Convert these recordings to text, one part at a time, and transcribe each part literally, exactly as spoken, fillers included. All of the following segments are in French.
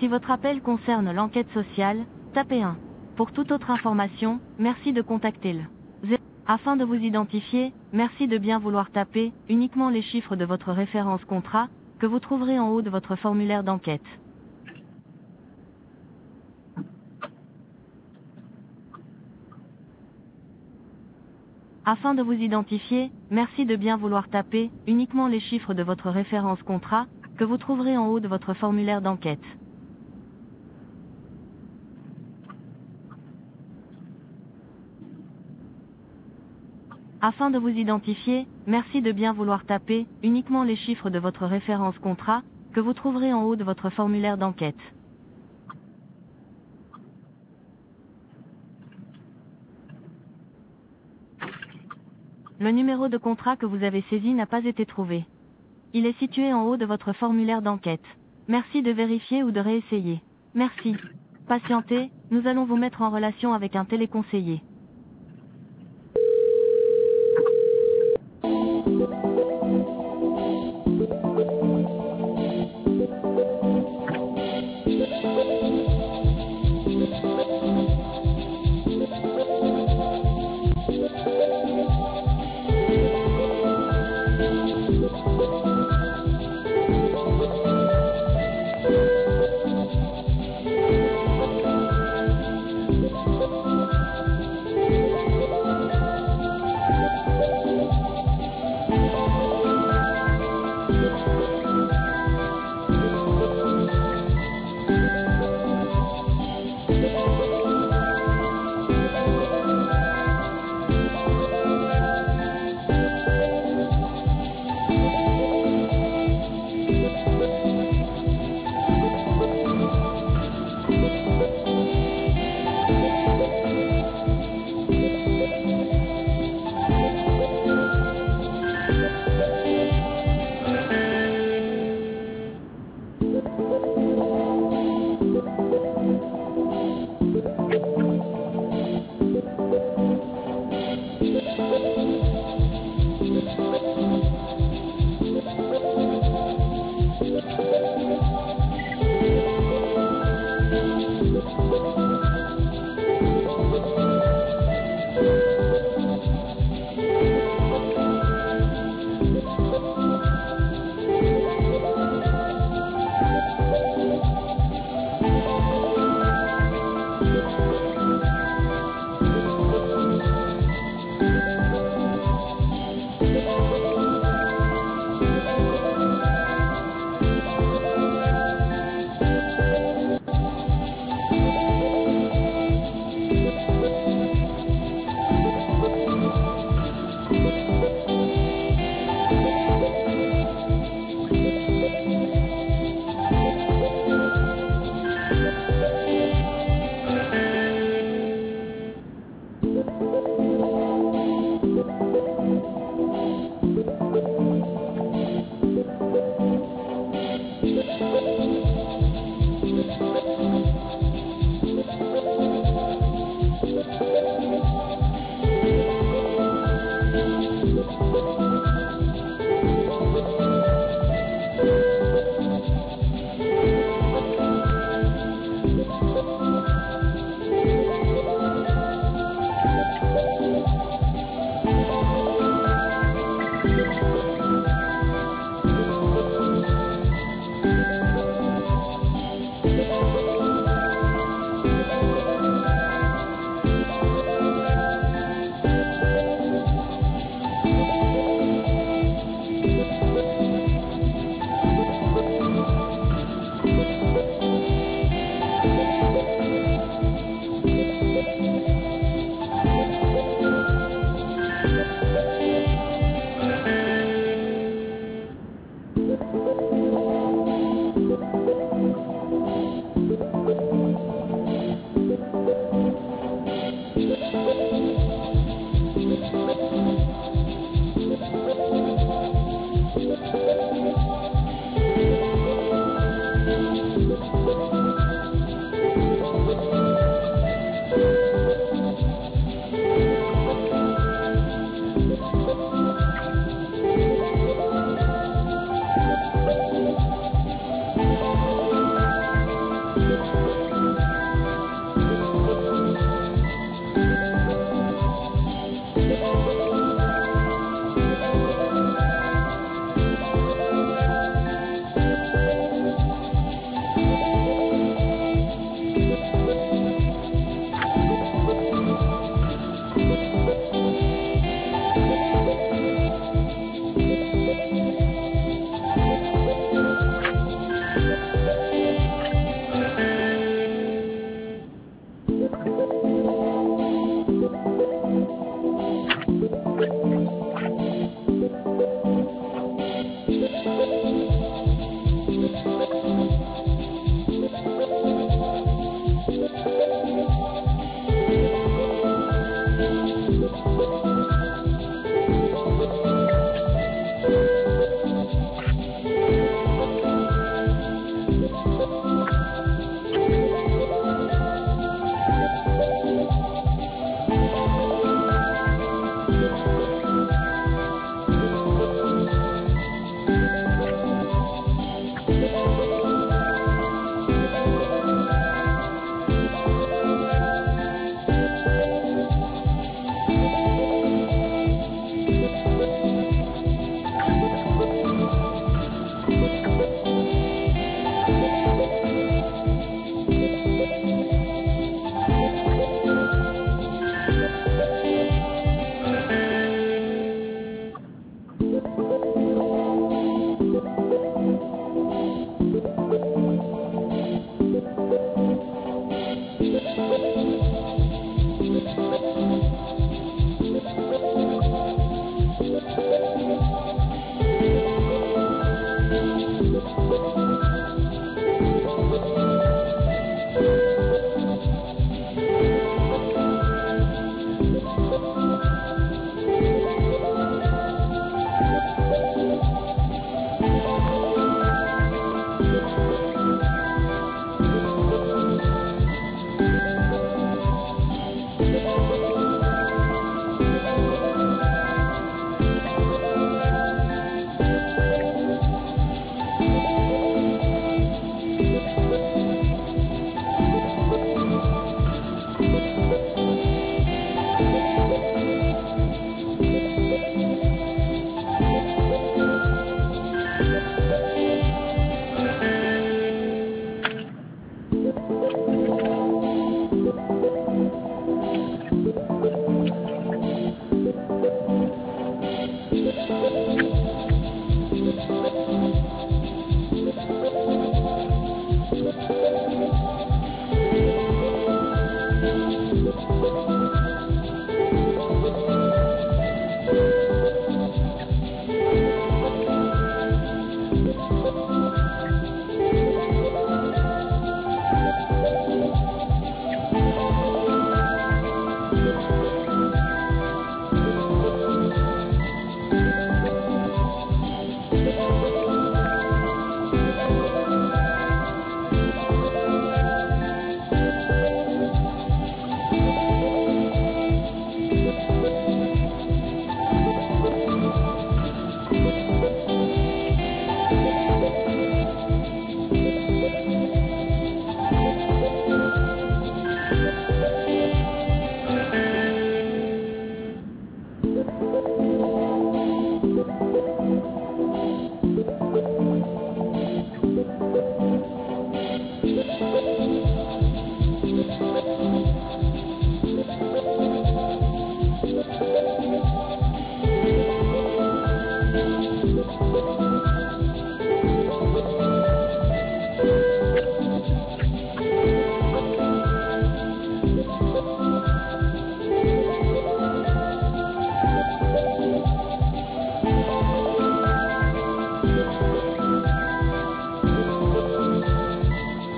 Si votre appel concerne l'enquête sociale, tapez un. Pour toute autre information, merci de contacter le zéro. Afin de vous identifier, merci de bien vouloir taper uniquement les chiffres de votre référence contrat, que vous trouverez en haut de votre formulaire d'enquête. Afin de vous identifier, merci de bien vouloir taper uniquement les chiffres de votre référence contrat, que vous trouverez en haut de votre formulaire d'enquête. Afin de vous identifier, merci de bien vouloir taper uniquement les chiffres de votre référence contrat, que vous trouverez en haut de votre formulaire d'enquête. Le numéro de contrat que vous avez saisi n'a pas été trouvé. Il est situé en haut de votre formulaire d'enquête. Merci de vérifier ou de réessayer. Merci. Patientez, nous allons vous mettre en relation avec un téléconseiller.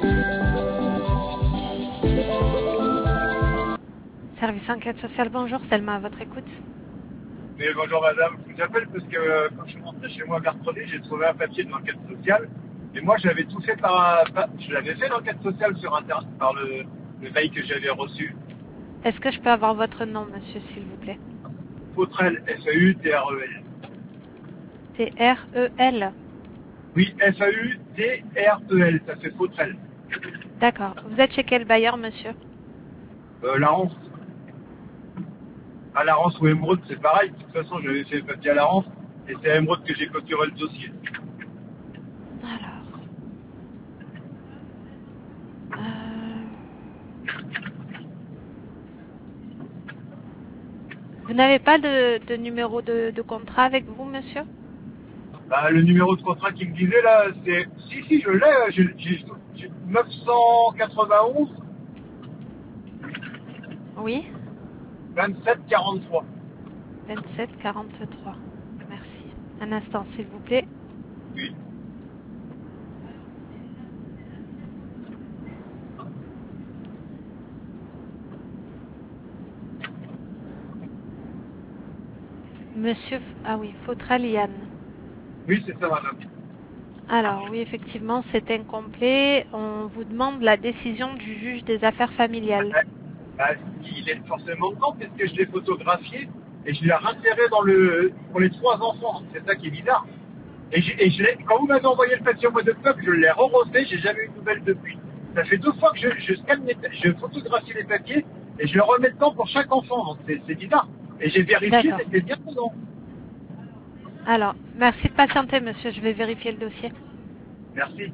Service enquête sociale, bonjour, Selma à votre écoute. Mais bonjour madame, je vous appelle parce que euh, quand je suis rentré chez moi mercredi, j'ai trouvé un papier de l'enquête sociale. Et moi j'avais tout fait par, par je l'avais fait l'enquête sociale sur internet par le, le mail que j'avais reçu. Est-ce que je peux avoir votre nom, monsieur, s'il vous plaît? Fautrel, F A U T R E L. T R E L. Oui, F A U T R E L, ça fait Fautrel. D'accord. Vous êtes chez quel bailleur, monsieur? Euh, la Rance. À la Rance ou Émeraude, c'est pareil. De toute façon, j'avais fait le papier à la Rance et c'est à Émeraude que j'ai clôturé le dossier. Alors. Euh... Vous n'avez pas de, de numéro de, de contrat avec vous, monsieur? Bah, le numéro de contrat qui me disait là, c'est... Si, si, je l'ai, j'ai, j'ai, j'ai neuf cent quatre-vingt-onze Oui. vingt-sept quarante-trois. vingt-sept quarante-trois. Merci. Un instant, s'il vous plaît. Oui. Monsieur, ah oui, Fautrel Yann. Oui, c'est ça, madame. Alors, oui, effectivement, c'est incomplet. On vous demande la décision du juge des affaires familiales. Bah, bah, il est forcément dedans, puisque je l'ai photographié et je l'ai inséré dans le, pour les trois enfants. C'est ça qui est bizarre. Et, je, et je l'ai, quand vous m'avez envoyé le papier au mois d'octobre, je l'ai re-refait, j'ai jamais eu de nouvelles depuis. Ça fait deux fois que je, je scanne les, je photographie les papiers et je le remets dedans pour chaque enfant. Donc c'est, c'est bizarre. Et j'ai vérifié, c'était bien dedans. Alors, merci de patienter, monsieur. Je vais vérifier le dossier. Merci.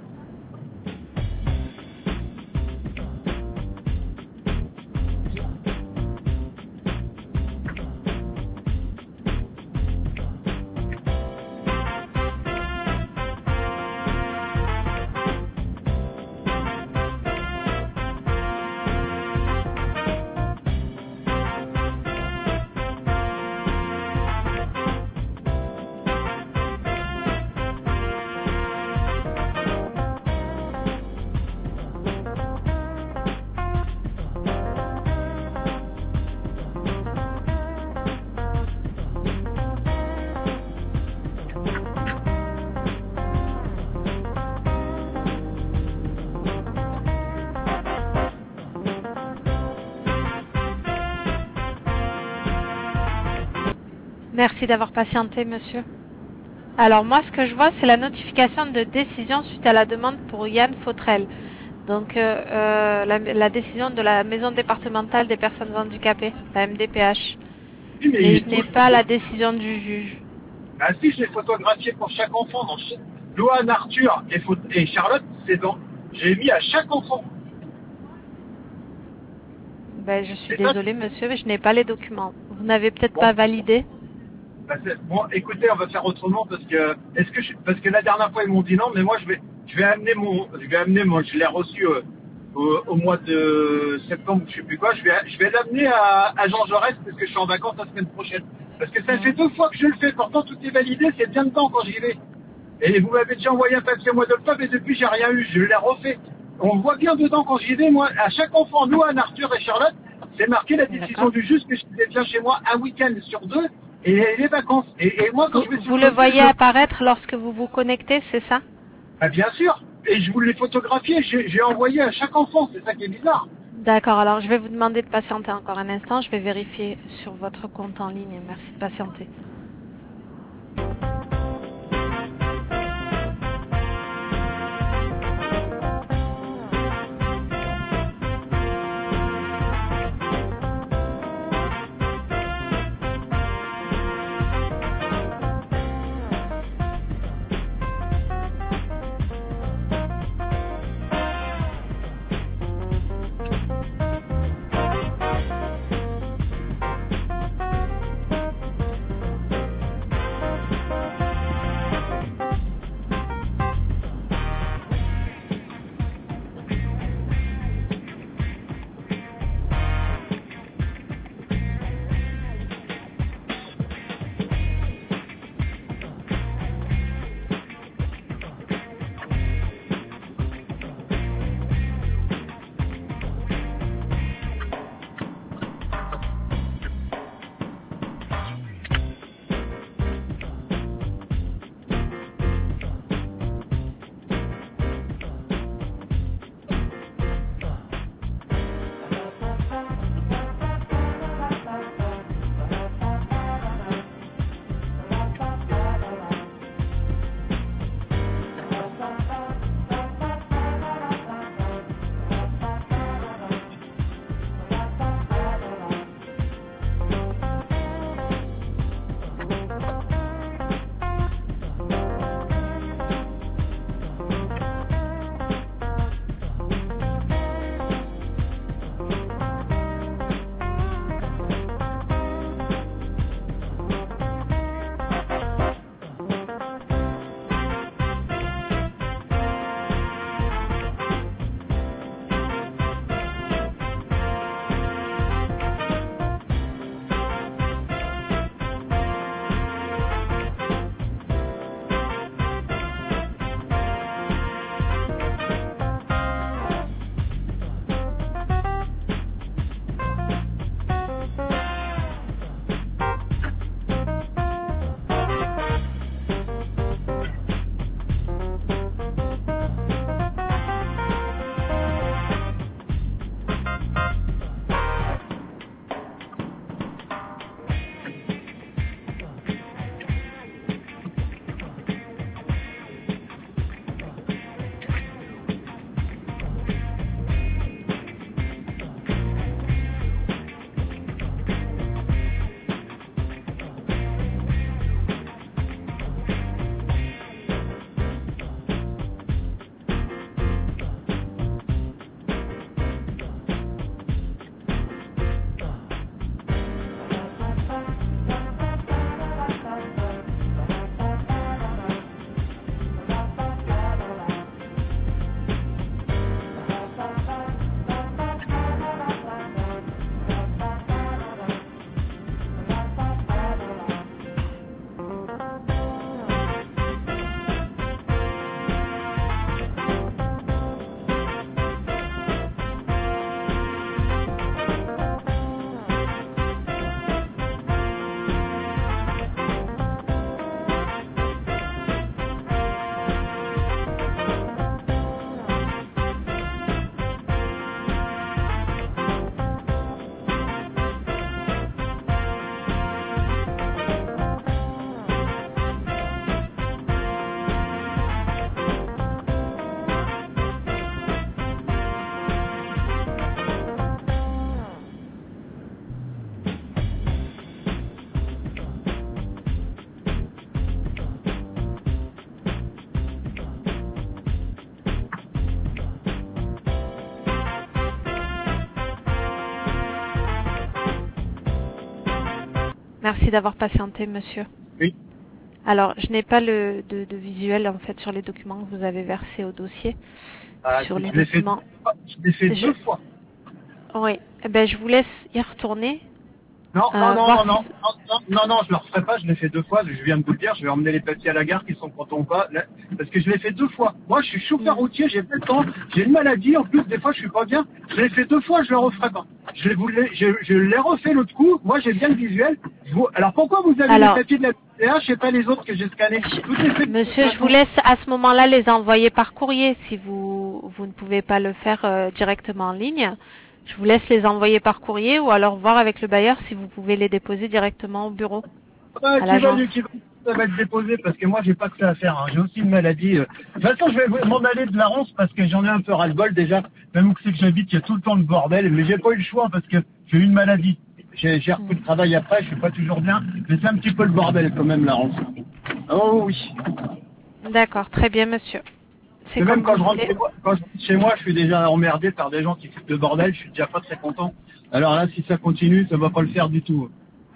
Merci d'avoir patienté, monsieur. Alors, moi, ce que je vois, c'est la notification de décision suite à la demande pour Yann Fautrel. Donc, euh, euh, la, la décision de la Maison départementale des personnes handicapées, la M D P H. Oui, mais Mais je n'ai pas la décision du juge. Ah si, je l'ai photographié pour chaque enfant. Dans chaque... Loan, Arthur et, Faut... et Charlotte, c'est dans... J'ai mis à chaque enfant. Ben, je suis C'est désolée, ça, monsieur, mais je n'ai pas les documents. Vous n'avez peut-être bon. pas validé? Bah, bon, écoutez, on va faire autrement parce que est-ce que je... parce que la dernière fois ils m'ont dit non, mais moi je vais je vais amener mon je vais amener moi je l'ai reçu euh, au, au mois de septembre, je sais plus quoi, je vais je vais l'amener à, à Jean Jaurès parce que je suis en vacances la semaine prochaine. Parce que ça fait deux fois que je le fais, pourtant tout est validé, c'est bien dedans quand j'y vais. Et vous m'avez déjà envoyé un papier au mois d'octobre et depuis j'ai rien eu, je l'ai refait. On voit bien dedans quand j'y vais, moi, à chaque enfant, nous, Anne, Arthur et Charlotte, c'est marqué la décision du juge que je viens chez moi un week-end sur deux et les vacances. Et, et moi, quand Vous, je vais sur vous le le voyez je... apparaître lorsque vous vous connectez, c'est ça? Ah, bien sûr. Et je vous l'ai photographié, j'ai, j'ai envoyé à chaque enfant, c'est ça qui est bizarre. D'accord, alors je vais vous demander de patienter encore un instant. Je vais vérifier sur votre compte en ligne. Merci de patienter. Merci d'avoir patienté, monsieur. Oui. Alors, je n'ai pas le de, de visuel en fait sur les documents que vous avez versés au dossier. Ah, sur les je l'ai fait, documents. je l'ai fait Je- deux fois. Oui. Eh ben, je vous laisse y retourner. Non, euh, non, non, voir non, non, si- non, non, non, non, je le referai pas, je l'ai fait deux fois, je viens de vous le dire, je vais emmener les papiers à la gare qui sont contents ou pas, là, parce que je l'ai fait deux fois. Moi, je suis chauffeur Mm. routier, j'ai pas le temps, j'ai une maladie, en plus, des fois, je suis pas bien, je l'ai fait deux fois, je le referai pas. Je l'ai, vous l'ai- je, je l'ai refait l'autre coup, moi, j'ai bien le visuel. Je vous- alors, pourquoi vous avez les Alors, papiers de la P H et pas les autres que j'ai scannés? Tout est fait de toute monsieur, je vous façon. laisse à ce moment-là les envoyer par courrier si vous, vous ne pouvez pas le faire euh, directement en ligne. Je vous laisse les envoyer par courrier ou alors voir avec le bailleur si vous pouvez les déposer directement au bureau, Ah, à qui va, l'agence. qui va, ça va être déposé parce que moi j'ai pas que ça à faire, hein. J'ai aussi une maladie. euh. De toute façon je vais m'en aller de la ronce parce que j'en ai un peu ras-le-bol déjà. Même où c'est que j'habite, il y a tout le temps le bordel, mais j'ai pas eu le choix parce que j'ai eu une maladie. J'ai j'ai repris le travail après, je suis pas toujours bien, mais c'est un petit peu le bordel quand même la ronce. Oh oui. D'accord, très bien, monsieur. C'est Et même comme quand vous je rentre voulez. chez moi, quand je rentre chez moi, je suis déjà emmerdé par des gens qui foutent le bordel, je suis déjà pas très content. Alors là, si ça continue, ça va pas le faire du tout.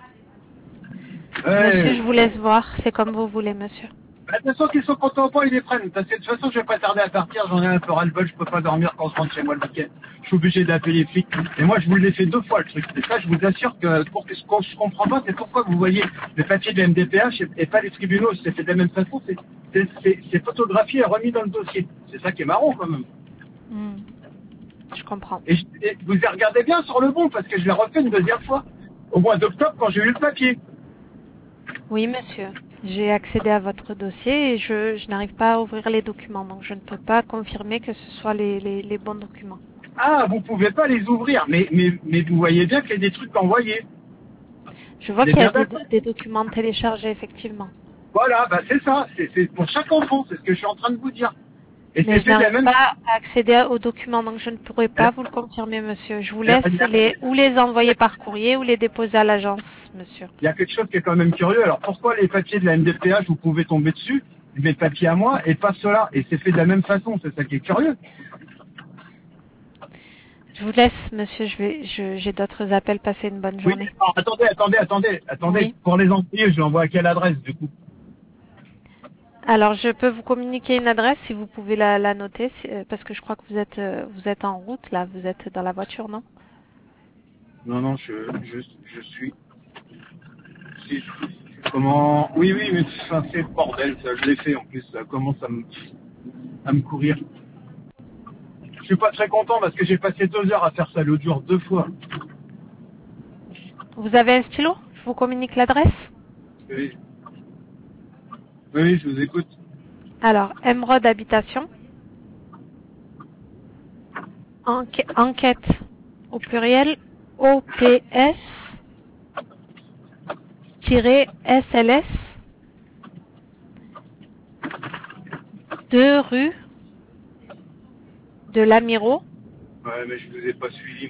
Monsieur, Ouais. je vous laisse voir. C'est comme vous voulez, monsieur. Bah, de toute façon, qu'ils sont contents ou pas, ils les prennent. Parce que de toute façon, je vais pas tarder à partir, j'en ai un peu ras-le-bol, je peux pas dormir quand je rentre chez moi le week-end. Je suis obligé d'appeler les flics. Et moi, je vous l'ai fait deux fois, le truc. Et ça, je vous assure que pour que ce qu'on je comprends pas, c'est pourquoi vous voyez les papiers de la M D P H et, et pas les tribunaux. C'est fait de la même façon, c'est c'est- c'est- c'est photographié et remis dans le dossier. C'est ça qui est marrant, quand même. Hmm, Je comprends. Et, je- et vous regardez bien sur le bon, parce que je l'ai refait une deuxième fois. Au mois d'octobre, quand j'ai eu le papier. Oui, monsieur. J'ai accédé à votre dossier et je, je n'arrive pas à ouvrir les documents, donc je ne peux pas confirmer que ce soit les, les, les bons documents. Ah, vous pouvez pas les ouvrir, mais, mais, mais vous voyez bien qu'il y a des trucs envoyés. Je vois Vous qu'il êtes y a bien des, d'accord? des documents téléchargés, effectivement. Voilà, bah c'est ça, c'est c'est pour chaque enfant, c'est ce que je suis en train de vous dire. Et Mais c'est je fait de la n'arrive même pas à accéder aux documents, donc je ne pourrai pas vous le confirmer, monsieur. Je vous laisse les, ou les envoyer par courrier ou les déposer à l'agence, monsieur. Il y a quelque chose qui est quand même curieux. Alors pourquoi les papiers de la M D P H, vous pouvez tomber dessus, mes papiers à moi, et pas ceux-là? Et c'est fait de la même façon, c'est ça qui est curieux. Je vous laisse, monsieur. Je vais, je, j'ai d'autres appels. Passez une bonne Oui, journée. alors, attendez, attendez, attendez, attendez. Oui. Pour les envoyer, je l'envoie à quelle adresse du coup? Alors, je peux vous communiquer une adresse si vous pouvez la, la noter, si- euh, parce que je crois que vous êtes, euh, vous êtes en route là. Vous êtes dans la voiture, non? Non, non, je, je, je suis... si- comment... Oui, oui, mais enfin, c'est le bordel, ça, je l'ai fait en plus, ça commence à me, à me courir. Je suis pas très content parce que j'ai passé deux heures à faire ça l'autre jour, deux fois. Vous avez un stylo? Je vous communique l'adresse. Oui, oui, oui, je vous écoute. Alors, Emeraude Habitation, enquête, enquête au pluriel, O P S S L S, deux rue de l'Amiro. Ouais, mais je vous ai pas suivi.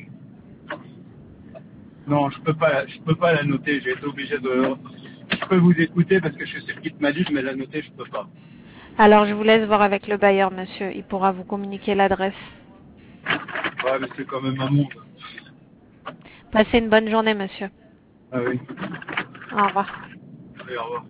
Non, je peux pas, je peux pas la noter. J'ai été obligé de. Je peux vous écouter parce que je suis sur Kit Malice, mais la noter, je peux pas. Alors, je vous laisse voir avec le bailleur, monsieur. Il pourra vous communiquer l'adresse. Ouais, mais c'est quand même un monde. Passez une bonne journée, monsieur. Ah oui. Au revoir. Allez, au revoir.